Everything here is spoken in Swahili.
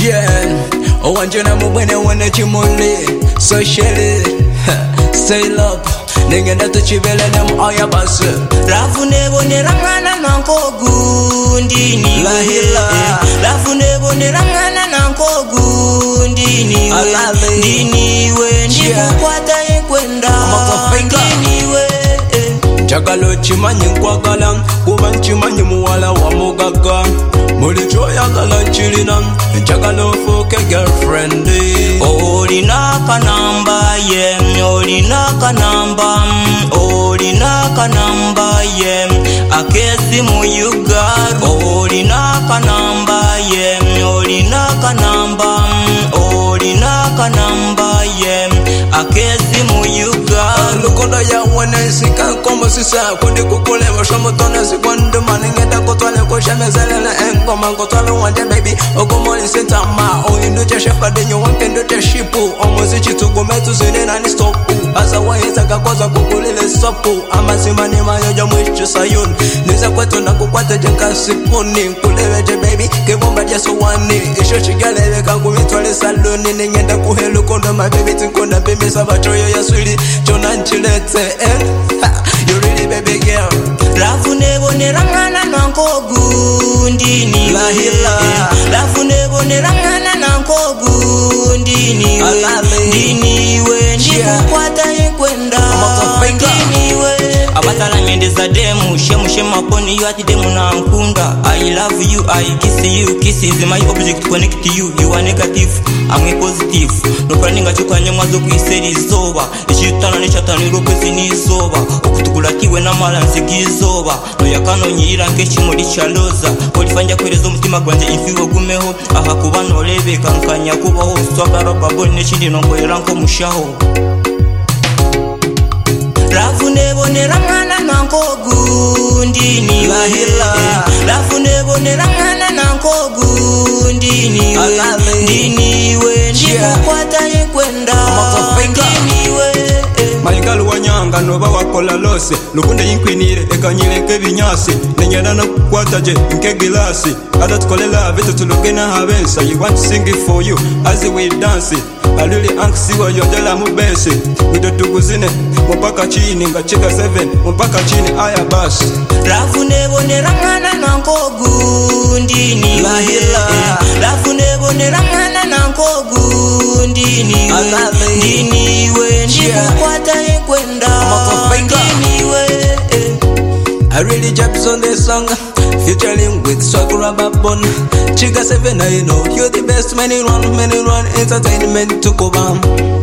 Yeah, oh, want you to move when I want to chimney. Socially, stay up. Ningenda tuchibele nem oya basu. Rafune bone rangana nankogu ndini. Lahila. Rafune bone rangana nankogu ndini. Alale. Ndini we ndikukwata yekwenda. Ndini we. Chakalo chimanyi nkwagala, kuba nchimanyi muwala wa mugaga. Mulicho yagala nchilina, chakalo fuke girlfriend. Olina kanamba ye, olina kanamba, olina kanamba ye, akesi mu yugar. Olina kanamba ye, olina kanamba, olina kanamba ye, akesi mu yugar. Lukondo ya wane sika como sisa, kundi kukule washomo tone sikwando maningenda kotwale koshemezele na engoma kotwale wande baby ogomoli sentama oinduche shefa denyo wakenduche shipu omozi chitugumetu zinena ni stopu asa wahita kakoza kukulile sopu ama simani mayoja mwishu sayun niza kwetu na kukwate jenka sipuni kuleweje baby kibomba jesu wani isho chigalewe kangumitwale saluni ningenda kuhelu kondo my baby tinkunda bimbi sabachoyo ya swili chona nchilete you really baby girl. Rafune bone rangana nankogu ndini. Lahila. Rafune bone rangana nankogu ndini. Alale. Ndini we ndikukwata yekwenda. Ndini we. Abatala mendeza demu shemu shema poni you ati demu na nkunda. I love you, I kiss you. Kiss is my object to connect to you. You are negative, I'm a positive. No praninga chukanye mwazo kuiseri izoba. Ishitana nishatana iropesi ni izoba. Okutukula kiwe na mala nsigizoba. No yakano nyira nkeshi muri chaloza. Polifanja kwerezo mutima gwanje infi wogumeho. Aha kuba no lebe kankanya kubaho. Swagara babone nechindi nongoyera nko mushaho. Rafune bone rangana nankogu ndini. Lahila. Rafune bone rangana nankogu ndini. Alale. Ndini we ndikukwata yekwenda. Ndini we. Mayigalu wanyanga noba wakola lose lukunde yinkwinire ekanyire nkebinyasi nenyera no kukwataje nkegilasi adatukolela vitu tulugena habensa you want to sing it for you as we dance I really anxious yodela mubese widotuguzine mpaka chini ngachika 7 mpaka chini aya basi Rafune bone rangana nankogu ndini. Lahila. Rafune bone rangana nankogu ndini. Alale. Ndini we ndikukwata yekwenda. Ndini we. I really jabs on this song featuring with Swagura Babon Chica 7 I know you're the best many run entertainment to go bam